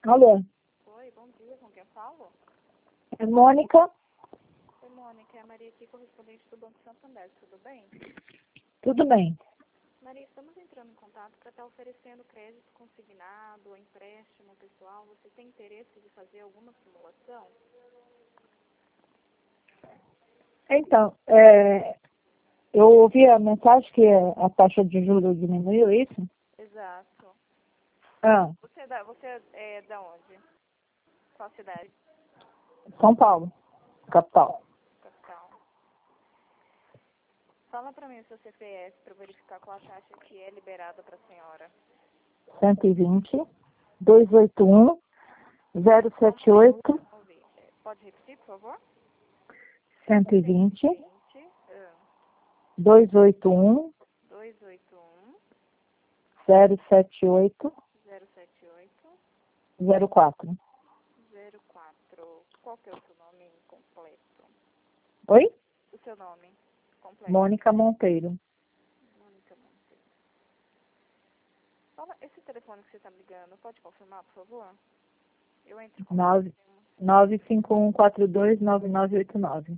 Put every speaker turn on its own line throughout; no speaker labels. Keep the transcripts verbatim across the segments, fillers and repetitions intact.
Alô,
Oi, bom dia, com quem eu falo?
é Mônica?
Oi, Mônica, é a Maria aqui, correspondente do Banco Santander, tudo bem?
Tudo bem.
Maria, estamos entrando em contato para estar oferecendo crédito consignado ou empréstimo pessoal. Você tem interesse de fazer alguma simulação?
Então, é, eu ouvi a mensagem que a taxa de juros diminuiu, é isso?
Exato.
Ah,
Você é da, você é da onde? Qual cidade?
São Paulo, capital.
Capital. Fala para mim o seu C P F para verificar qual a taxa que é liberada para a senhora.
cento e vinte, duzentos e oitenta e um, zero setenta e oito,
Ouvi. É, Pode repetir, por favor?
cento e vinte,
vinte, ah,
duzentos e oitenta e um,
duzentos e oitenta e um,
zero setenta e oito,
zero sete oito,
zero quatro.
zero quatro. Qual que é o seu nome completo?
Oi?
O seu nome completo.
Mônica Monteiro.
Mônica Monteiro. Fala, esse telefone que você está me ligando, pode confirmar, por favor? Eu entro em contato.
nove nove cinco um quatro dois nove nove oito nove.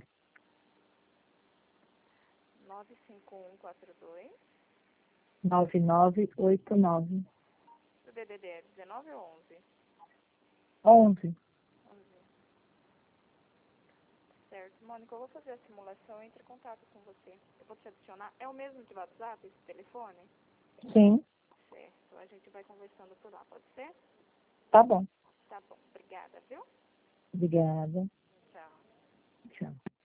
nove cinco um quatro dois.
nove nove oito nove.
O D D D é dezenove ou onze?
onze.
onze. Certo. Mônica, eu vou fazer a simulação, entre em contato com você. Eu vou te adicionar. É o mesmo de WhatsApp, esse telefone?
Sim,
Certo. A gente vai conversando por lá, pode ser?
tá bom.
Tá bom. Obrigada, viu?
Obrigada.
Tchau.
Tchau.